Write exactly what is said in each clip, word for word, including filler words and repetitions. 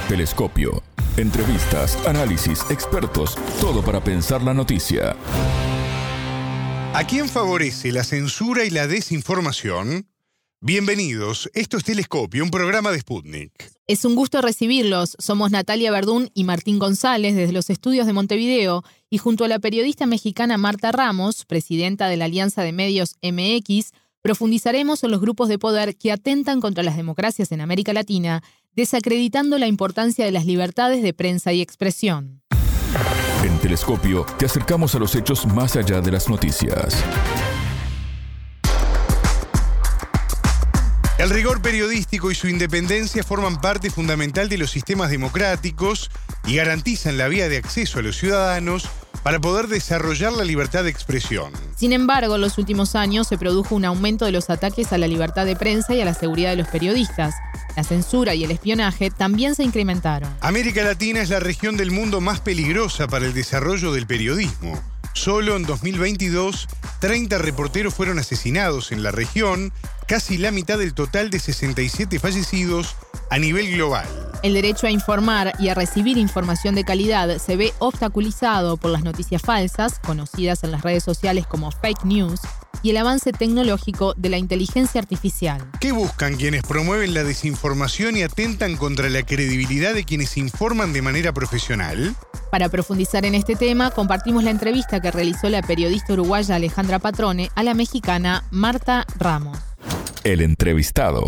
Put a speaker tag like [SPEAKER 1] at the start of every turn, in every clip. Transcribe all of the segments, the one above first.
[SPEAKER 1] Telescopio. Entrevistas, análisis, expertos, todo para pensar la noticia.
[SPEAKER 2] ¿A quién favorece la censura y la desinformación? Bienvenidos, esto es Telescopio, un programa de Sputnik.
[SPEAKER 3] Es un gusto recibirlos. Somos Natalia Verdún y Martín González desde los estudios de Montevideo y junto a la periodista mexicana Marta Ramos, presidenta de la Alianza de Medios M X, profundizaremos en los grupos de poder que atentan contra las democracias en América Latina, desacreditando la importancia de las libertades de prensa y expresión.
[SPEAKER 1] En Telescopio te acercamos a los hechos más allá de las noticias.
[SPEAKER 2] El rigor periodístico y su independencia forman parte fundamental de los sistemas democráticos y garantizan la vía de acceso a los ciudadanos para poder desarrollar la libertad de expresión.
[SPEAKER 3] Sin embargo, en los últimos años se produjo un aumento de los ataques a la libertad de prensa y a la seguridad de los periodistas. La censura y el espionaje también se incrementaron.
[SPEAKER 2] América Latina es la región del mundo más peligrosa para el desarrollo del periodismo. Solo en dos mil veintidós, treinta reporteros fueron asesinados en la región, casi la mitad del total de sesenta y siete fallecidos a nivel global.
[SPEAKER 3] El derecho a informar y a recibir información de calidad se ve obstaculizado por las noticias falsas, conocidas en las redes sociales como fake news, y el avance tecnológico de la inteligencia artificial.
[SPEAKER 2] ¿Qué buscan quienes promueven la desinformación y atentan contra la credibilidad de quienes informan de manera profesional?
[SPEAKER 3] Para profundizar en este tema, compartimos la entrevista que realizó la periodista uruguaya Alejandra Patrone a la mexicana Marta Ramos.
[SPEAKER 1] El entrevistado.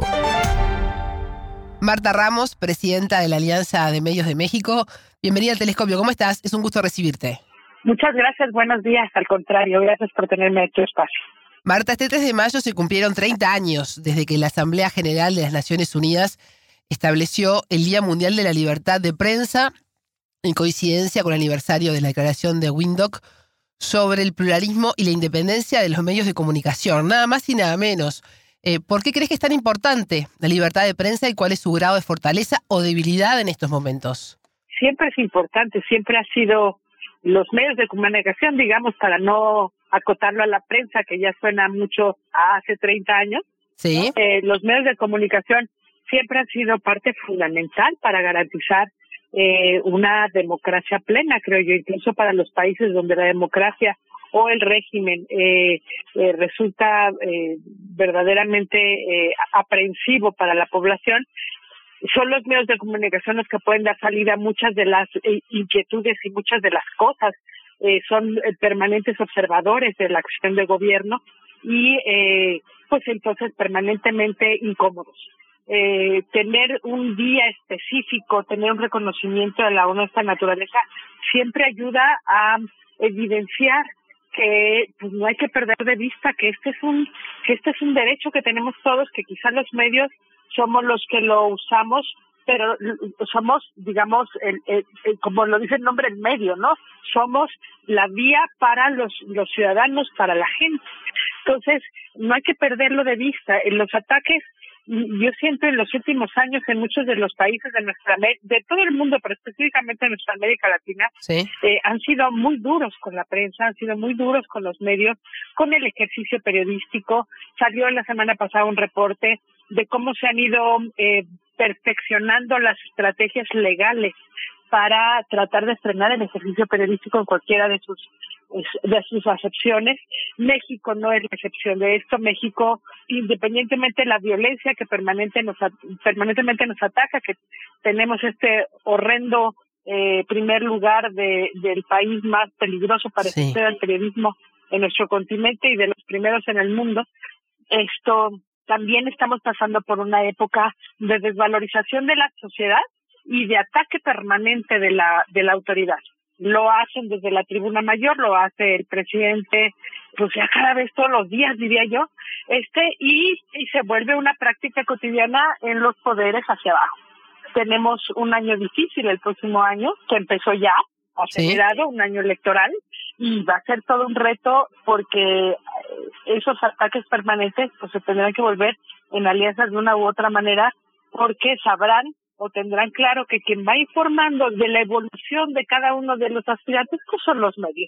[SPEAKER 4] Marta Ramos, presidenta de la Alianza de Medios de México. Bienvenida al Telescopio. ¿Cómo estás? Es un gusto recibirte.
[SPEAKER 5] Muchas gracias, buenos días. Al contrario, gracias por tenerme en tu espacio.
[SPEAKER 4] Marta, este tres de mayo se cumplieron treinta años desde que la Asamblea General de las Naciones Unidas estableció el Día Mundial de la Libertad de Prensa en coincidencia con el aniversario de la Declaración de Windhoek sobre el pluralismo y la independencia de los medios de comunicación. Nada más y nada menos. Eh, ¿Por qué crees que es tan importante la libertad de prensa y cuál es su grado de fortaleza o debilidad en estos momentos?
[SPEAKER 5] Siempre es importante, siempre ha sido los medios de comunicación, digamos, para no acotarlo a la prensa, que ya suena mucho a hace treinta años.
[SPEAKER 4] Sí.
[SPEAKER 5] Eh, los medios de comunicación siempre han sido parte fundamental para garantizar eh, una democracia plena, creo yo, incluso para los países donde la democracia o el régimen eh, eh, resulta eh, verdaderamente eh, aprensivo para la población. Son los medios de comunicación los que pueden dar salida a muchas de las eh, inquietudes y muchas de las cosas. Eh, son eh, permanentes observadores de la acción de gobierno y eh, pues entonces permanentemente incómodos. Eh, tener un día específico, tener un reconocimiento de la ONU de esta naturaleza, siempre ayuda a evidenciar que pues no hay que perder de vista que este es un que este es un derecho que tenemos todos, que quizás los medios somos los que lo usamos, pero somos, digamos, el, el, el, como lo dice el nombre, el medio, ¿no? Somos la vía para los los ciudadanos, para la gente. Entonces, no hay que perderlo de vista. En los ataques, yo siento en los últimos años en muchos de los países de nuestra de todo el mundo, pero específicamente en nuestra América Latina,
[SPEAKER 4] sí.
[SPEAKER 5] eh, han sido muy duros con la prensa, han sido muy duros con los medios, con el ejercicio periodístico. Salió la semana pasada un reporte de cómo se han ido eh, perfeccionando las estrategias legales para tratar de frenar el ejercicio periodístico en cualquiera de sus de sus acepciones. México no es la excepción de esto. México, independientemente de la violencia que permanente nos, permanentemente nos ataca, que tenemos este horrendo eh, primer lugar de del país más peligroso para
[SPEAKER 4] sí.
[SPEAKER 5] ejercer el periodismo en nuestro continente y de los primeros en el mundo, esto también estamos pasando por una época de desvalorización de la sociedad y de ataque permanente de la de la autoridad. Lo hacen desde la tribuna mayor, lo hace el presidente, pues ya cada vez todos los días, diría yo, este y, y se vuelve una práctica cotidiana en los poderes hacia abajo. Tenemos un año difícil el próximo año, que empezó ya, acelerado, sí. Un año electoral, y va a ser todo un reto porque esos ataques permanentes pues se tendrán que volver en alianzas de una u otra manera, porque sabrán o tendrán claro que quien va informando de la evolución de cada uno de los aspirantes pues son los medios.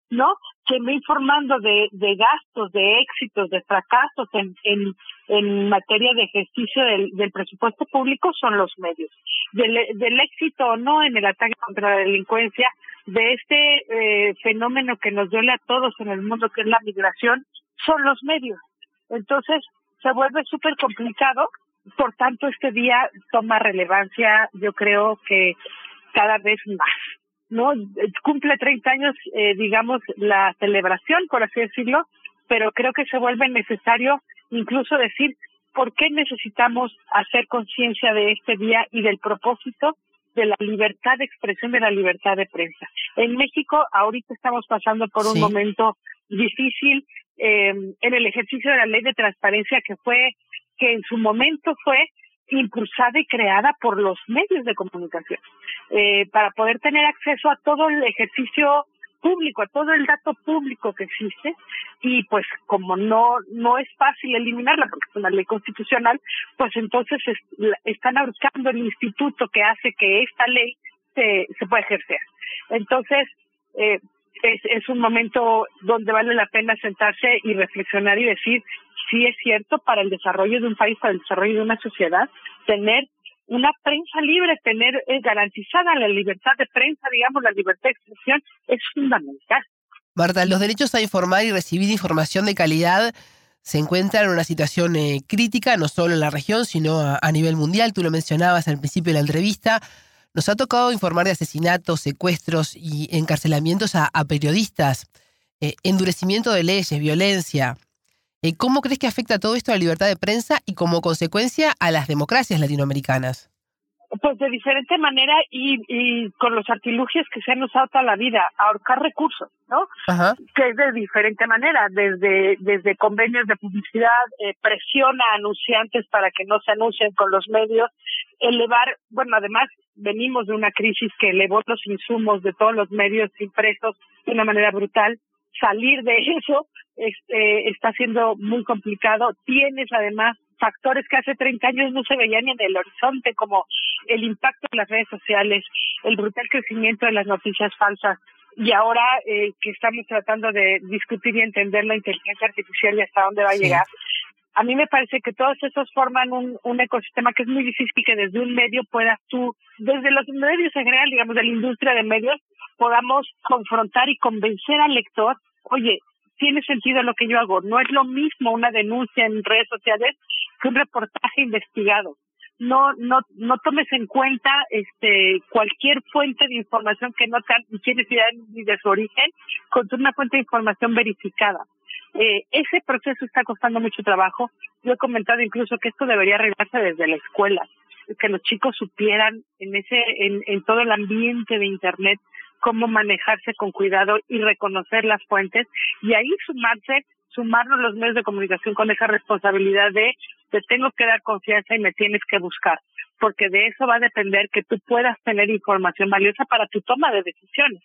[SPEAKER 5] ¿no? Quien va informando de, de gastos, de éxitos, de fracasos en, en, en materia de ejercicio del, del presupuesto público son los medios. Del, del éxito o no en el ataque contra la delincuencia, de este eh, fenómeno que nos duele a todos en el mundo, que es la migración, son los medios. Entonces, se vuelve súper complicado, por tanto, este día toma relevancia, yo creo que cada vez más, ¿no? Cumple treinta años, eh, digamos, la celebración, por así decirlo, pero creo que se vuelve necesario incluso decir por qué necesitamos hacer conciencia de este día y del propósito de la libertad de expresión, de la libertad de prensa. En México ahorita estamos pasando por un
[SPEAKER 4] Sí.
[SPEAKER 5] momento difícil eh, en el ejercicio de la ley de transparencia que fue, que en su momento fue impulsada y creada por los medios de comunicación, eh, para poder tener acceso a todo el ejercicio público, a todo el dato público que existe, y pues como no no es fácil eliminarla porque es una ley constitucional, pues entonces es, están ahorcando el instituto que hace que esta ley se, se pueda ejercer. Entonces, eh, es, es un momento donde vale la pena sentarse y reflexionar y decir, sí es cierto, para el desarrollo de un país, para el desarrollo de una sociedad, tener una prensa libre, tener eh, garantizada la libertad de prensa, digamos, la libertad de expresión, es fundamental.
[SPEAKER 4] Marta, los derechos a informar y recibir información de calidad se encuentran en una situación eh, crítica, no solo en la región, sino a, a nivel mundial. Tú lo mencionabas al principio de la entrevista. Nos ha tocado informar de asesinatos, secuestros y encarcelamientos a, a periodistas, eh, endurecimiento de leyes, violencia. Eh, ¿Cómo crees que afecta todo esto a la libertad de prensa y como consecuencia a las democracias latinoamericanas?
[SPEAKER 5] Pues de diferente manera y, y con los artilugios que se han usado toda la vida, ahorcar recursos, ¿no?
[SPEAKER 4] Ajá.
[SPEAKER 5] Que es de diferente manera, desde desde convenios de publicidad, eh, presiona a anunciantes para que no se anuncien con los medios, elevar, bueno, además venimos de una crisis que elevó los insumos de todos los medios impresos de una manera brutal. Salir de eso este, está siendo muy complicado. Tienes además factores que hace treinta años no se veían ni en el horizonte, como el impacto de las redes sociales, el brutal crecimiento de las noticias falsas, y ahora eh, que estamos tratando de discutir y entender la inteligencia artificial y hasta dónde va a
[SPEAKER 4] Sí.
[SPEAKER 5] llegar. A mí me parece que todos esos forman un, un ecosistema que es muy difícil que desde un medio puedas tú, desde los medios en general, digamos, de la industria de medios, podamos confrontar y convencer al lector, oye, tiene sentido lo que yo hago. No es lo mismo una denuncia en redes sociales que un reportaje investigado. No, no, no tomes en cuenta este cualquier fuente de información que no tienes idea ni de su origen con una fuente de información verificada. Eh, ese proceso está costando mucho trabajo. Yo he comentado incluso que esto debería arreglarse desde la escuela, que los chicos supieran en ese, en, en todo el ambiente de Internet cómo manejarse con cuidado y reconocer las fuentes, y ahí sumarse, sumarnos los medios de comunicación con esa responsabilidad de te tengo que dar confianza y me tienes que buscar, porque de eso va a depender que tú puedas tener información valiosa para tu toma de decisiones.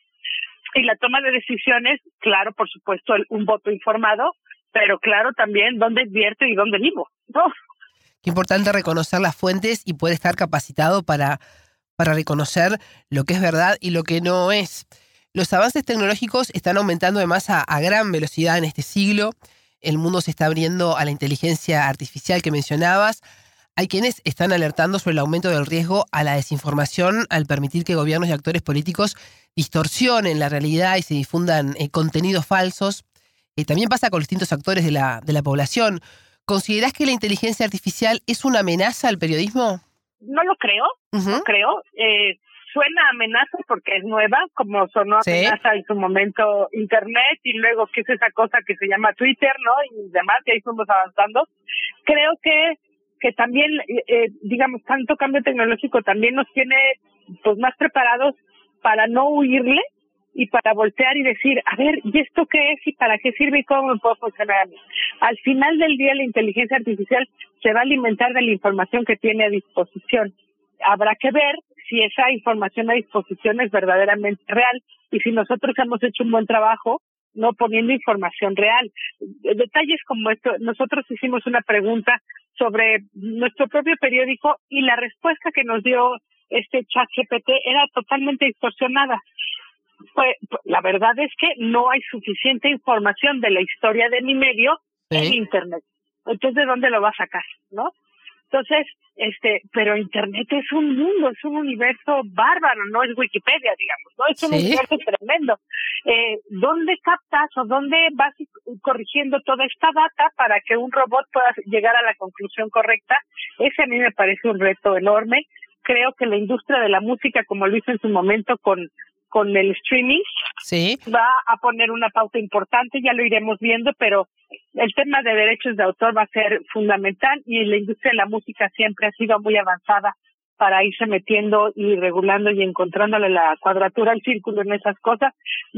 [SPEAKER 5] Y la toma de decisiones, claro, por supuesto, el, un voto informado, pero claro también dónde invierto y dónde vivo, ¿no?
[SPEAKER 4] Qué importante reconocer las fuentes y poder estar capacitado para, para reconocer lo que es verdad y lo que no es. Los avances tecnológicos están aumentando además a, a gran velocidad en este siglo. El mundo se está abriendo a la inteligencia artificial que mencionabas. Hay quienes están alertando sobre el aumento del riesgo a la desinformación al permitir que gobiernos y actores políticos distorsionen la realidad y se difundan eh, contenidos falsos. Eh, también pasa con distintos actores de la, de la población. ¿Considerás que la inteligencia artificial es una amenaza al periodismo?
[SPEAKER 5] No lo creo,
[SPEAKER 4] Uh-huh.
[SPEAKER 5] no creo. Eh, suena amenaza porque es nueva, como sonó
[SPEAKER 4] Sí.
[SPEAKER 5] amenaza en su momento Internet, y luego que es esa cosa que se llama Twitter, ¿no? Y demás, y ahí fuimos avanzando. Creo que que también, eh, digamos, tanto cambio tecnológico también nos tiene pues más preparados para no huirle y para voltear y decir, a ver, ¿y esto qué es y para qué sirve y cómo me puedo funcionar a mí? Al final del día la inteligencia artificial se va a alimentar de la información que tiene a disposición. Habrá que ver si esa información a disposición es verdaderamente real y si nosotros hemos hecho un buen trabajo no poniendo información real. Detalles como esto, nosotros hicimos una pregunta sobre nuestro propio periódico y la respuesta que nos dio este ChatGPT era totalmente distorsionada. Pues, pues la verdad es que no hay suficiente información de la historia de mi medio ¿Sí? en Internet. Entonces, ¿de dónde lo va a sacar, no? Entonces, este, pero Internet es un mundo, es un universo bárbaro, no es Wikipedia, digamos, ¿no? Es un ¿Sí? universo tremendo. Eh, ¿Dónde captas o dónde vas corrigiendo toda esta data para que un robot pueda llegar a la conclusión correcta? Ese a mí me parece un reto enorme. Creo que la industria de la música, como lo hizo en su momento con con el streaming,
[SPEAKER 4] sí.
[SPEAKER 5] va a poner una pauta importante, ya lo iremos viendo, pero el tema de derechos de autor va a ser fundamental y la industria de la música siempre ha sido muy avanzada para irse metiendo y regulando y encontrándole la cuadratura al círculo en esas cosas.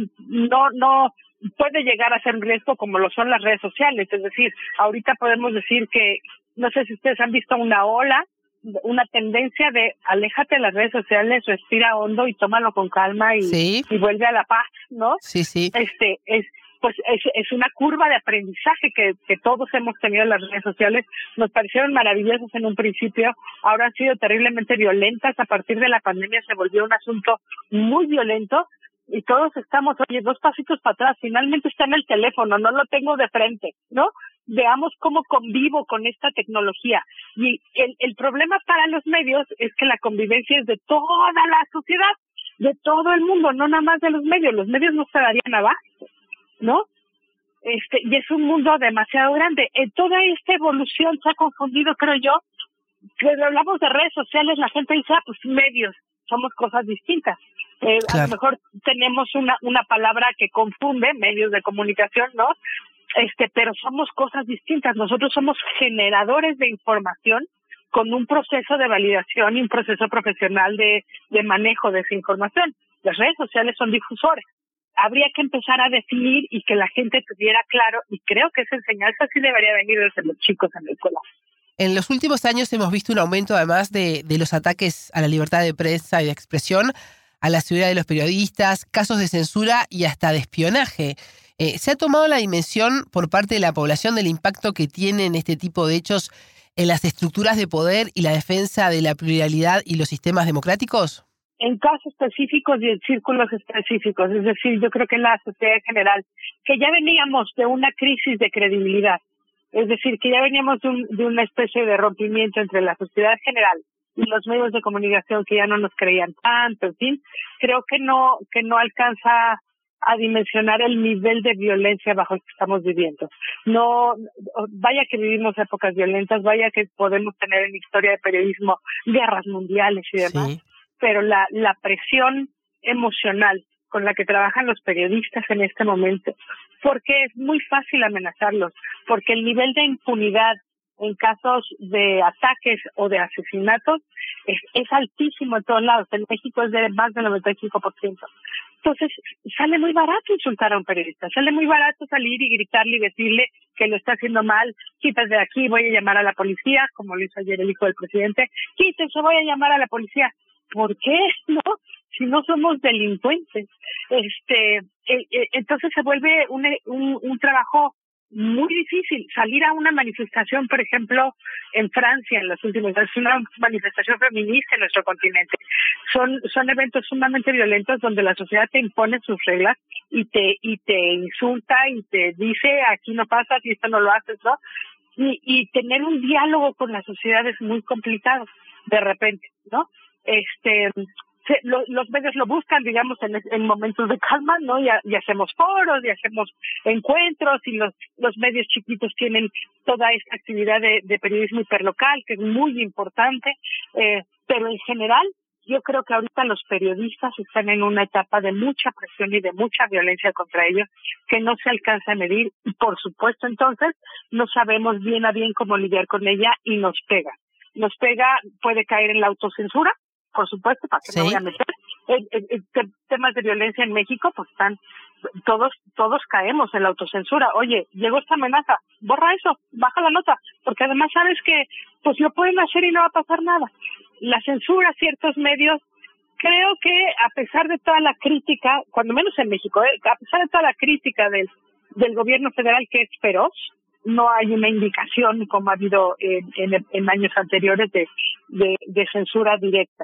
[SPEAKER 5] No, no puede llegar a ser un riesgo como lo son las redes sociales, es decir, ahorita podemos decir que, no sé si ustedes han visto una ola, una tendencia de aléjate de las redes sociales, respira hondo y tómalo con calma y,
[SPEAKER 4] sí.
[SPEAKER 5] y vuelve a la paz, ¿no?
[SPEAKER 4] Sí, sí.
[SPEAKER 5] Este es pues es, es una curva de aprendizaje que, que todos hemos tenido en las redes sociales. Nos parecieron maravillosas en un principio, ahora han sido terriblemente violentas. A partir de la pandemia se volvió un asunto muy violento y todos estamos, oye, dos pasitos para atrás, finalmente está en el teléfono, no lo tengo de frente, ¿no? Veamos cómo convivo con esta tecnología. Y el, el problema para los medios es que la convivencia es de toda la sociedad, de todo el mundo, no nada más de los medios. Los medios no se darían abasto, ¿no? Este, y es un mundo demasiado grande. En toda esta evolución se ha confundido, creo yo, cuando hablamos de redes sociales, la gente dice, ah, pues medios, somos cosas distintas. Eh, claro. A lo mejor tenemos una, una palabra que confunde, medios de comunicación, ¿no? Este, pero somos cosas distintas. Nosotros somos generadores de información con un proceso de validación y un proceso profesional de, de manejo de esa información. Las redes sociales son difusores. Habría que empezar a definir y que la gente tuviera claro, y creo que esa enseñanza sí debería venir desde los chicos en la escuela.
[SPEAKER 4] En los últimos años hemos visto un aumento además de, de los ataques a la libertad de prensa y de expresión, a la seguridad de los periodistas, casos de censura y hasta de espionaje. Eh, ¿Se ha tomado la dimensión por parte de la población del impacto que tienen este tipo de hechos en las estructuras de poder y la defensa de la pluralidad y los sistemas democráticos?
[SPEAKER 5] En casos específicos y en círculos específicos, es decir, yo creo que en la sociedad en general, que ya veníamos de una crisis de credibilidad, es decir, que ya veníamos de, un, de una especie de rompimiento entre la sociedad en general y los medios de comunicación que ya no nos creían tanto, en fin, creo que no que no alcanza a dimensionar el nivel de violencia bajo el que estamos viviendo. No, vaya que vivimos épocas violentas, vaya que podemos tener en historia de periodismo guerras mundiales y demás, sí. Pero la, la presión emocional con la que trabajan los periodistas en este momento, porque es muy fácil amenazarlos, porque el nivel de impunidad en casos de ataques o de asesinatos es, es altísimo en todos lados. En México es de más del noventa y cinco por ciento. Entonces, sale muy barato insultar a un periodista, sale muy barato salir y gritarle y decirle que lo está haciendo mal, quítate de aquí, voy a llamar a la policía, como lo hizo ayer el hijo del presidente, quítense, voy a llamar a la policía. ¿Por qué? ¿No? Si no somos delincuentes. Este, eh, eh, entonces se vuelve un, un, un trabajo muy difícil. Salir a una manifestación, por ejemplo, en Francia, en los últimos años, una manifestación feminista en nuestro continente. Son, son eventos sumamente violentos donde la sociedad te impone sus reglas y te, y te insulta y te dice, aquí no pasas y esto no lo haces, ¿no? Y, y tener un diálogo con la sociedad es muy complicado, de repente, ¿no? Este, se, lo, los medios lo buscan, digamos, en, en momentos de calma, ¿no? Y, y hacemos foros, y hacemos encuentros, y los, los medios chiquitos tienen toda esta actividad de, de periodismo hiperlocal, que es muy importante, eh, pero en general, yo creo que ahorita los periodistas están en una etapa de mucha presión y de mucha violencia contra ellos, que no se alcanza a medir, y por supuesto, entonces, no sabemos bien a bien cómo lidiar con ella, y nos pega. Nos pega, puede caer en la autocensura, por supuesto, para que ¿Sí? me voy a meter. En, en, en te, temas de violencia en México, pues están, todos todos caemos en la autocensura. Oye, llegó esta amenaza, borra eso, baja la nota, porque además sabes que pues lo pueden hacer y no va a pasar nada. La censura a ciertos medios, creo que a pesar de toda la crítica, cuando menos en México, ¿eh? a pesar de toda la crítica del, del gobierno federal que es feroz, no hay una indicación como ha habido en, en, en años anteriores de, de, de censura directa.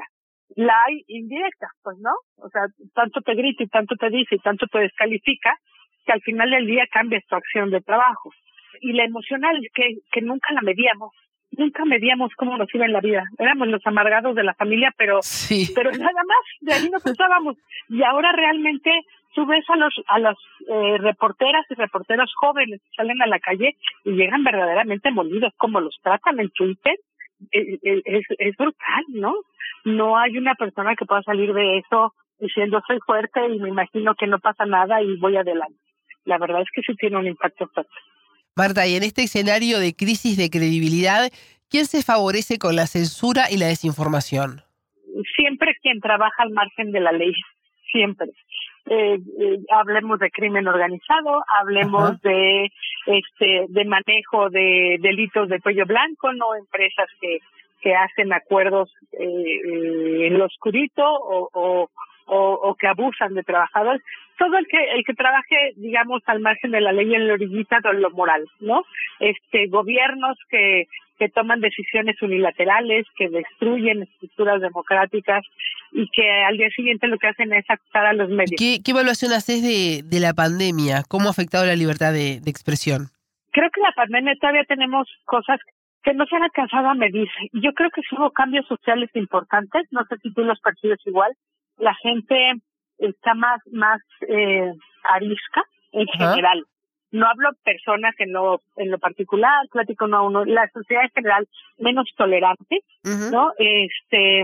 [SPEAKER 5] la hay indirecta, pues, ¿no? O sea, tanto te grita y tanto te dice y tanto te descalifica que al final del día cambias tu acción de trabajo. Y la emocional, que, que nunca la medíamos, nunca medíamos cómo nos iba en la vida. Éramos los amargados de la familia, pero
[SPEAKER 4] Sí.
[SPEAKER 5] pero nada más, de ahí nos pensábamos. Y ahora realmente tú ves a los a los eh, reporteras y reporteros jóvenes que salen a la calle y llegan verdaderamente molidos, como los tratan en Twitter, eh, eh, es, es brutal, ¿no? No hay una persona que pueda salir de eso diciendo soy fuerte y me imagino que no pasa nada y voy adelante. La verdad es que sí tiene un impacto fuerte.
[SPEAKER 4] Marta, y en este escenario de crisis de credibilidad, ¿quién se favorece con la censura y la desinformación?
[SPEAKER 5] Siempre quien trabaja al margen de la ley, siempre. Eh, eh, hablemos de crimen organizado, hablemos Ajá. de este de manejo de delitos de cuello blanco, no empresas que que hacen acuerdos eh, eh, en lo oscurito o, o o, o que abusan de trabajadores, todo el que el que trabaje, digamos, al margen de la ley en la orillita de lo moral, ¿no? Este gobiernos que que toman decisiones unilaterales, que destruyen estructuras democráticas y que al día siguiente lo que hacen es acusar a los medios.
[SPEAKER 4] ¿Qué, qué evaluación haces de, de la pandemia? ¿Cómo ha afectado la libertad de, de expresión?
[SPEAKER 5] Creo que la pandemia todavía tenemos cosas que no se han alcanzado a medir. Yo creo que sí hubo cambios sociales importantes, no sé si tú los percibes igual. La gente está más más eh, arisca en
[SPEAKER 4] Ajá.
[SPEAKER 5] general. No hablo personas en lo en lo particular, platico uno a uno. La sociedad en general menos tolerante,
[SPEAKER 4] Uh-huh.
[SPEAKER 5] ¿no? Este,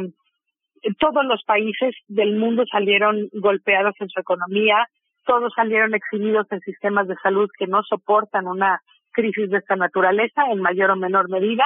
[SPEAKER 5] todos los países del mundo salieron golpeados en su economía, todos salieron exhibidos en sistemas de salud que no soportan una crisis de esta naturaleza en mayor o menor medida.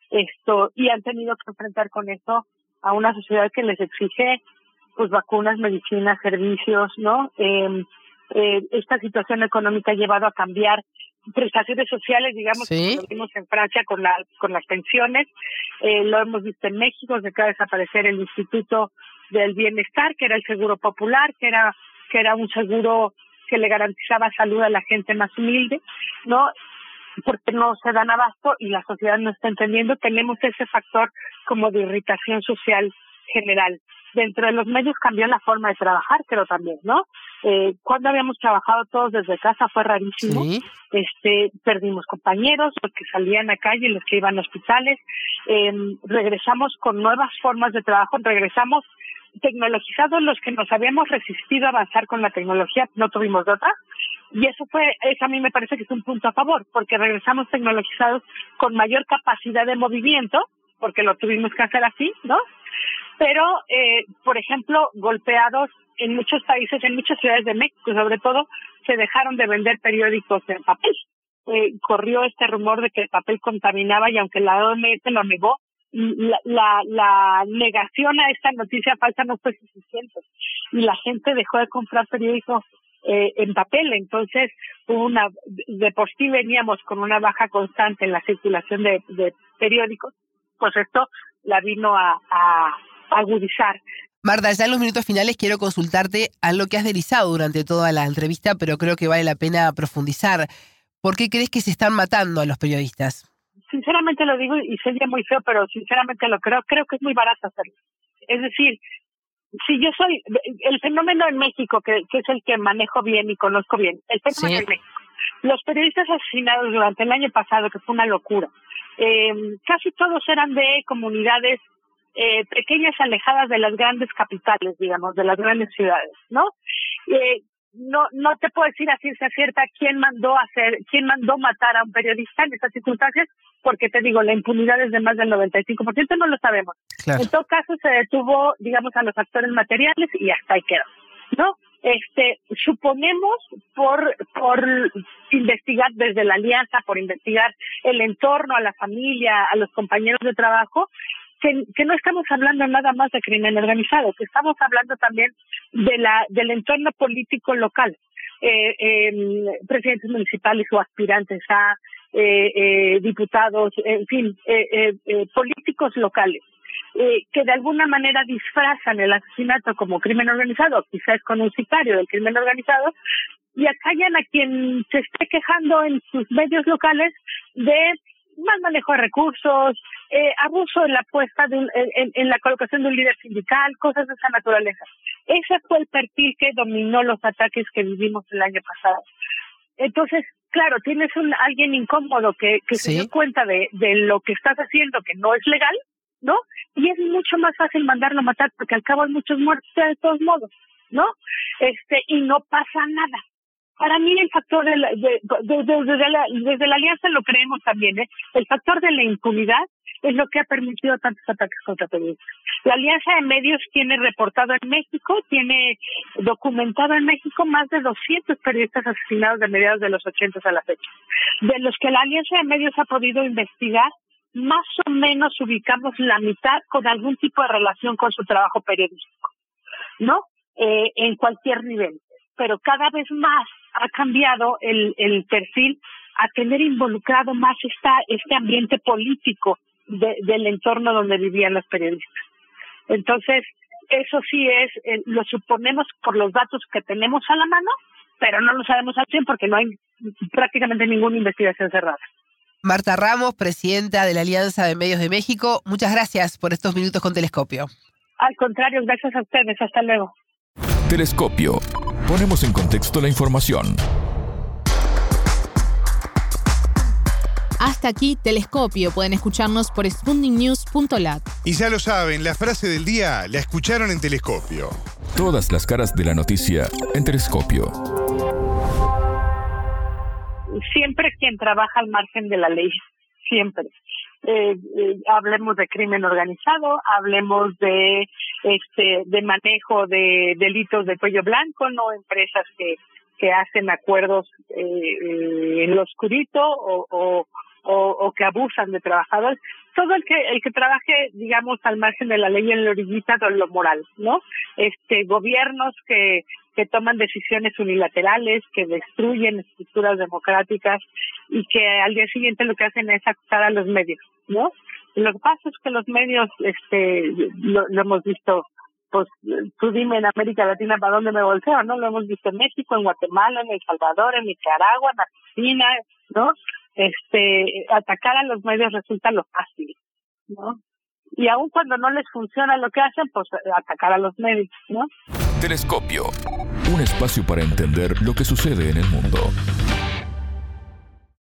[SPEAKER 5] Esto y han tenido que enfrentar con eso a una sociedad que les exige pues vacunas, medicinas, servicios, ¿no? Eh, eh, esta situación económica ha llevado a cambiar prestaciones sociales, digamos,
[SPEAKER 4] Sí.
[SPEAKER 5] como lo vimos en Francia con la con las pensiones, eh, lo hemos visto en México, se acaba de desaparecer el Instituto del Bienestar, que era el seguro popular, que era que era un seguro que le garantizaba salud a la gente más humilde, ¿no? Porque no se dan abasto y la sociedad no está entendiendo, tenemos ese factor como de irritación social general. Dentro de los medios cambió la forma de trabajar, pero también, ¿no? Eh, cuando habíamos trabajado todos desde casa fue rarísimo.
[SPEAKER 4] Sí.
[SPEAKER 5] Este, perdimos compañeros, los que salían a calle, los que iban a hospitales. Eh, regresamos con nuevas formas de trabajo, regresamos tecnologizados los que nos habíamos resistido a avanzar con la tecnología, no tuvimos de otra. Y eso fue, eso a mí me parece que es un punto a favor, porque regresamos tecnologizados con mayor capacidad de movimiento, porque lo tuvimos que hacer así, ¿no? Pero, eh, por ejemplo, golpeados en muchos países, en muchas ciudades de México, sobre todo, se dejaron de vender periódicos en papel. Eh, corrió este rumor de que el papel contaminaba y aunque la O M S lo negó, la, la, la negación a esta noticia falsa no fue suficiente. Y la gente dejó de comprar periódicos eh, en papel. Entonces, hubo una, de por sí veníamos con una baja constante en la circulación de, de periódicos, pues esto la vino a, a agudizar.
[SPEAKER 4] Marta, ya en los minutos finales quiero consultarte a lo que has deslizado durante toda la entrevista, pero creo que vale la pena profundizar. ¿Por qué crees que se están matando a los periodistas?
[SPEAKER 5] Sinceramente lo digo y sería muy feo, pero sinceramente lo creo. Creo que es muy barato hacerlo. Es decir, si yo soy... El fenómeno en México, que, que es el que manejo bien y conozco bien, el fenómeno
[SPEAKER 4] Sí.
[SPEAKER 5] en México. Los periodistas asesinados durante el año pasado, que fue una locura, eh, casi todos eran de comunidades eh, pequeñas, alejadas de las grandes capitales, digamos, de las grandes ciudades, ¿no? Eh, no no te puedo decir a ciencia cierta quién mandó hacer, quién mandó matar a un periodista en estas circunstancias, porque te digo, la impunidad es de más del noventa y cinco por ciento, no lo sabemos.
[SPEAKER 4] Claro.
[SPEAKER 5] En todo caso, se detuvo, digamos, a los actores materiales y hasta ahí quedó, ¿no? Este, suponemos por por investigar desde la alianza, por investigar el entorno, a la familia, a los compañeros de trabajo, que, que no estamos hablando nada más de crimen organizado, que estamos hablando también de la del entorno político local, eh, eh, presidentes municipales o aspirantes a eh, eh, diputados, en fin, eh, eh, eh, políticos locales. Eh, que de alguna manera disfrazan el asesinato como crimen organizado, quizás con un sicario del crimen organizado, y acallan a quien se esté quejando en sus medios locales de mal manejo de recursos, eh, abuso en la puesta de un, en, en la colocación de un líder sindical, cosas de esa naturaleza. Ese fue el perfil que dominó los ataques que vivimos el año pasado. Entonces, claro, tienes un alguien incómodo que, que
[SPEAKER 4] Sí.
[SPEAKER 5] se dio cuenta de, de lo que estás haciendo que no es legal, ¿no? Y es mucho más fácil mandarlo a matar porque al cabo hay muchos muertos de todos modos, ¿no? Este, y no pasa nada. Para mí el factor de la, de, de, de, desde, la, desde la alianza lo creemos también, ¿eh? El factor de la impunidad es lo que ha permitido tantos ataques contra periodistas. La Alianza de Medios tiene reportado en México, tiene documentado en México más de doscientos periodistas asesinados de mediados de los ochenta a la fecha. De los que la Alianza de Medios ha podido investigar, más o menos ubicamos la mitad con algún tipo de relación con su trabajo periodístico, ¿no? Eh, en cualquier nivel. Pero cada vez más ha cambiado el, el perfil a tener involucrado más esta, este ambiente político de, del entorno donde vivían los periodistas. Entonces, eso sí es, eh, lo suponemos por los datos que tenemos a la mano, pero no lo sabemos al cien porque no hay prácticamente ninguna investigación cerrada.
[SPEAKER 4] Marta Ramos, presidenta de la Alianza de Medios de México, muchas gracias por estos minutos con Telescopio.
[SPEAKER 5] Al contrario, gracias a ustedes. Hasta luego.
[SPEAKER 1] Telescopio. Ponemos en contexto la información.
[SPEAKER 3] Hasta aquí Telescopio. Pueden escucharnos por sputnik news punto lat.
[SPEAKER 2] Y ya lo saben, la frase del día la escucharon en Telescopio.
[SPEAKER 1] Todas las caras de la noticia en Telescopio.
[SPEAKER 5] Siempre quien trabaja al margen de la ley, siempre. Eh, eh, hablemos de crimen organizado, hablemos de este de manejo de delitos de cuello blanco, no empresas que que hacen acuerdos eh, eh, en lo oscurito o, o o o que abusan de trabajadores. Todo el que el que trabaje, digamos, al margen de la ley en la orillita de lo moral, ¿no? Este gobiernos que que toman decisiones unilaterales, que destruyen estructuras democráticas y que al día siguiente lo que hacen es acusar a los medios, ¿no? Y lo que pasa es que los medios, este, lo, lo hemos visto, pues tú dime en América Latina para dónde me volteo, ¿no? Lo hemos visto en México, en Guatemala, en El Salvador, en Nicaragua, en Argentina, ¿no? Este, atacar a los medios resulta lo fácil, ¿no? Y aun cuando no les funciona lo que hacen, pues atacar a los medios, ¿no?
[SPEAKER 1] Telescopio. Un espacio para entender lo que sucede en el mundo.